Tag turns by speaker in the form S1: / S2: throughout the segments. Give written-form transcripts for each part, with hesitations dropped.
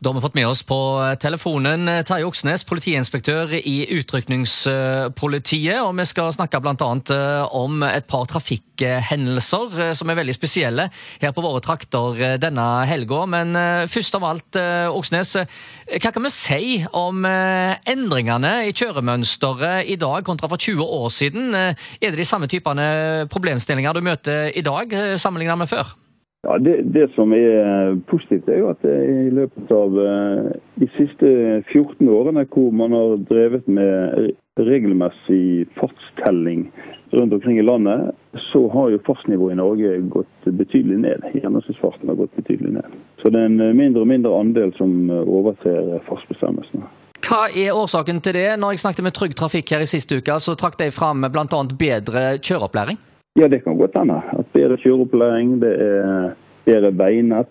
S1: Da har vi fått med oss på telefonen Terje Oksnes, politiinspektør i utrykningspolitiet, og vi skal snakke blant annet om et par trafikkhendelser som veldig spesielle her på våre trakter denne helgen. Men først av alt, Oksnes, hva kan vi si om endringene i kjøremønsteret i dag kontra for 20 år siden? Er det de samme typene problemstillinger du møter i dag sammenlignet med før?
S2: Ja, det som positivt jo at i løpet av de siste 14 årene hvor man har drevet med regelmessig fartstelling rundt omkring i landet, så har jo fartsnivået i Norge gått betydelig ned. Gjennomsnittsfarten har gått betydelig ned. Så det en mindre og mindre andel som overser fartsbestemmelsene.
S1: Hva årsaken til det? Når jeg snakket med Trygg Trafikk her i siste uke, så trakk de fram blant annet bedre kjøreopplæring.
S2: Ja, det kan godt hende. At bedre kjøreopplæring, det bedre veinett,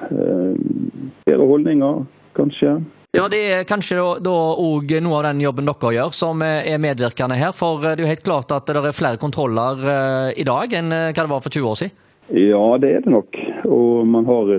S2: bedre holdninger, kanskje.
S1: Ja, det kanskje da også noe av den jobben dere gjør som medvirkende her, for det jo helt klart at det flere kontroller i dag enn hva det var for 20 år siden. Ja, det det nok. Og man har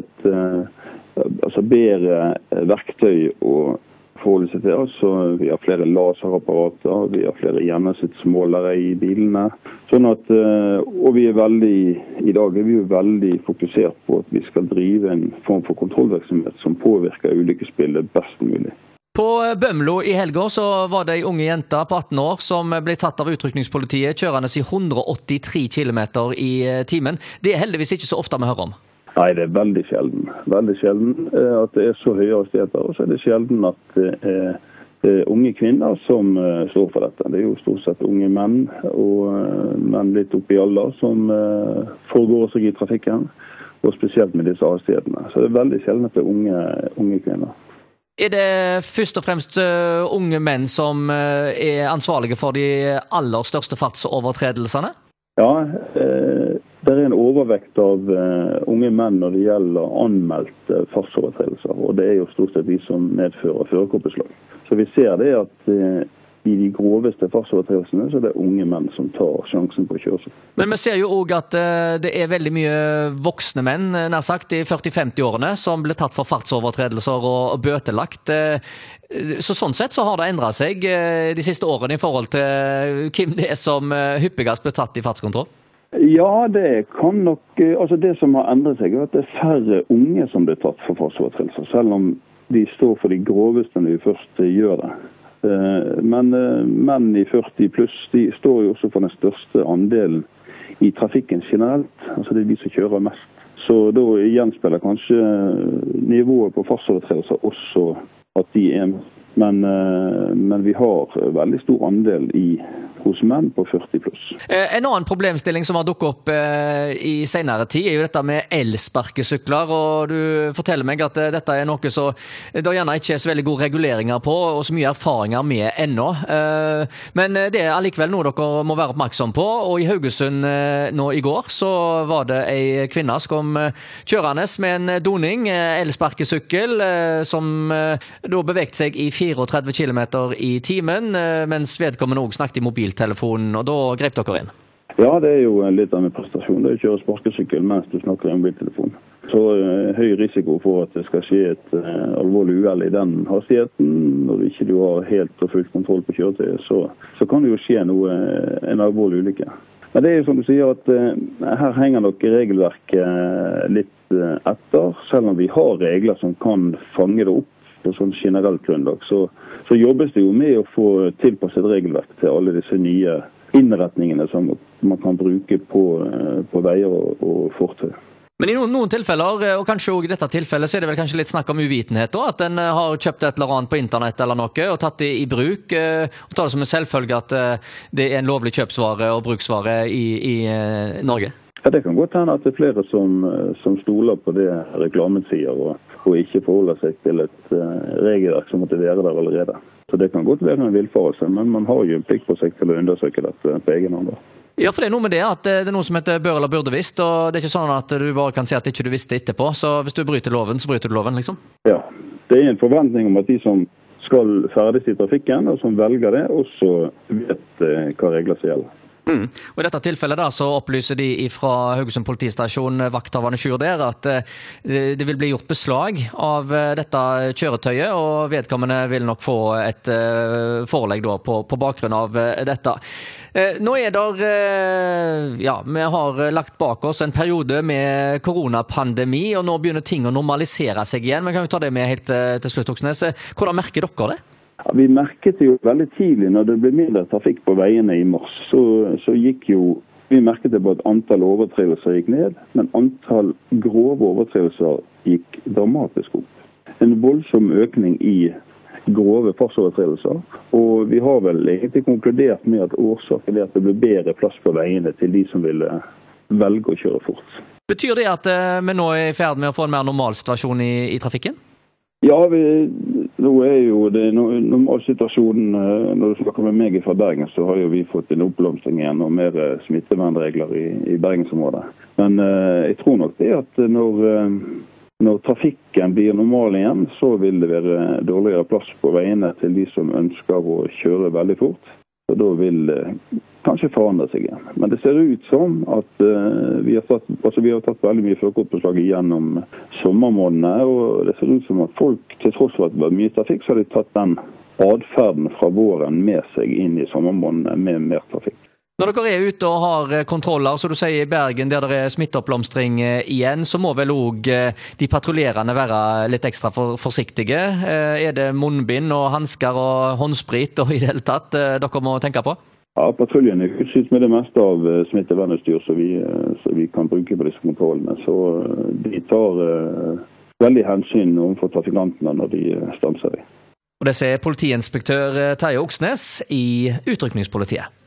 S1: et bedre verktøy å forholde seg til. Altså, vi har flere laserapparater, vi har flere gjennomsnittsmålere i bilene. Sånn at, og i dag vi jo veldig fokusert på at vi skal drive en form for kontrollvirksomhet som påvirker ulykkesbildet best mulig. På Bømlo i helgen så var det en unge jente på 18 år som ble tatt av utrykningspolitiet kjørende i 183 km i timen. Det heldigvis ikke så ofte vi hører om.
S2: Nei, det veldig sjelden. Veldig sjelden at det så høye hastigheter, og så det sjelden at det unge kvinner som står for dette. Det jo stort sett unge menn, og menn litt opp i alder, som foregår seg i trafikken, og spesielt med disse hastighetene. Så det veldig sjelden at det unge kvinner.
S1: Det først og fremst unge menn som ansvarlige for de aller største fartsovertredelsene?
S2: Ja, det en overvekt av unge menn når det gjelder anmeldte fartsovertredelser, og det jo stort sett de som medfører førerkortbeslag. Så vi ser det at i de groveste fartsovertredelsene så det unge menn som tar sjansen på å kjøre seg.
S1: Men vi ser jo også at det veldig mye voksne menn, nær sagt i 40-50-årene, som blir tatt for fartsovertredelser og bøtelagt. Så sånn sett så har det endret seg de siste årene i forhold til hvem det som hyppigast blir tatt i fartskontroll.
S2: Ja, det kan nok, altså det som har endret seg at det færre unge som blir tatt for fartsovertredelser, selv om de står for de groveste når de først gjør det. Men menn i 40 pluss, de står jo også for den største andelen i trafikken generelt, altså det de som kjører mest. Så da gjenspiller kanskje nivået på fartsovertredelser også at de men vi har veldig stor andel hos menn på 40 pluss.
S1: En annen problemstilling som har dukket opp i senere tid jo dette med elsparkesykler, og du forteller meg at dette noe så det gjerne ikke så veldig gode reguleringer på, og så mye erfaringer med ennå. Men det allikevel noe dere må være oppmerksom på, og i Haugesund nå i går så var det en kvinne som kom kjørende med en doning, elsparkesykkel, som da beveget seg i 34 km i timen, mens vedkommende også snakket i mobiltelefonen, og da grep dere inn.
S2: Ja, det jo litt av en prestasjon. Det å kjøre sparkesykkel mens du snakker i mobiltelefonen. Så høy risiko for at det skal skje et alvorlig uhell i den hastigheten. Når ikke du har helt og fullt kontroll på kjøretøyet, så kan det jo skje en alvorlig ulykke. Men det jo som du sier at her henger nok regelverket litt etter, selv om vi har regler som kan fange det opp på sånn generelt grunnlag, så jobbes det jo med å få tilpasset regelverk til alle disse nye innretningene som man kan bruke på veier og fortøy.
S1: Men i noen tilfeller, og kanskje også i dette tilfellet, så det vel kanskje litt snakk om uvidenhet da, at en har kjøpt et eller annet på internett eller noe, og tatt det i bruk, og tar det som en selvfølge at det en lovlig kjøpsvare og bruksvare i Norge?
S2: Ja, det kan godt hende at det flere som stoler på det reklamen sier, og ikke forholder seg til et regelverk som måtte være der allerede. Så det kan godt være en villfarelse, men man har jo en plikt på seg til å undersøke dette på egen hånd.
S1: Ja, for det noe med det at det noe som heter bør eller burde visst, og det ikke sånn at du bare kan si at ikke du visste etterpå, så hvis du bryter loven, så bryter du loven, liksom?
S2: Ja, det en forventning om at de som skal ferdes i trafikken, og som velger det, også vet hva regler som gjelder.
S1: Og I dette tilfellet da, så opplyser de fra Haugesund politistasjon vakthavende Sjur der at det vil bli gjort beslag av dette kjøretøyet, og vedkommende vil nok få et forelegg da på bakgrunn av dette. Nå vi har lagt bak oss en periode med koronapandemi, og nå begynner ting å normalisere seg igjen. Men kan vi ta det med helt til slutt, Oksnes? Hvordan merker dere det?
S2: Ja, vi merket det jo veldig tidlig når det ble mindre trafikk på veiene I mars. Så gikk jo, vi merket det på at antall overtredelser gikk ned, men antall grove overtredelser gikk dramatisk opp. En voldsom økning I grove fartsovertredelser, og vi har vel egentlig konkludert med at årsaken at det ble bedre plass på veiene til de som ville velge å kjøre fort.
S1: Betyr det at vi nå I ferd med å få en mer normal situasjon I trafikken?
S2: Ja, nå jo det normalsituasjonen. Når du snakker med meg fra Bergen, så har jo vi fått en oppblomstring igjen og mer smittevernregler I Bergensområdet. Men jeg tror nok det at når trafikken blir normal igjen, så vil det være dårligere plass på veiene til de som ønsker å kjøre veldig fort. Og da vil det kanskje forandre seg igjen. Men det ser ut som at vi har tatt veldig mye førerkortbeslag gjennom sommermånedene, og det ser ut som at folk, til tross for at det var mye trafikk, så har de tatt den adferden fra våren med seg inn I sommermånedene med mer trafikk.
S1: Når dere ute og har kontroller, så du sier I Bergen, der det smitteoppblomstring igjen, så må vel også de patruljerende være litt ekstra forsiktige. Det munnbind og handsker og håndsprit og I det hele tatt dere må tenke på?
S2: Ja, patruljen utstyrt med det meste av smittevernutstyr så vi kan bruke på disse kontrollene. Så de tar veldig hensyn overfor trafikantene når de stanser dem.
S1: Og det sier politiinspektør Terje Oksnes I Utrykningspolitiet.